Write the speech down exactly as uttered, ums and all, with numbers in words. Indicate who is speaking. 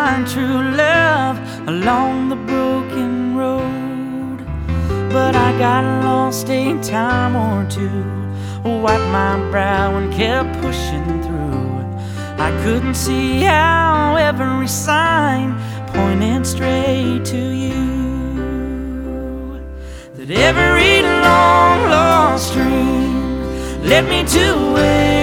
Speaker 1: find true love along the broken road. But I got lost a time or two, wiped my brow and kept pushing through. I couldn't see how every sign pointed straight to you, that every long lost dream led me to where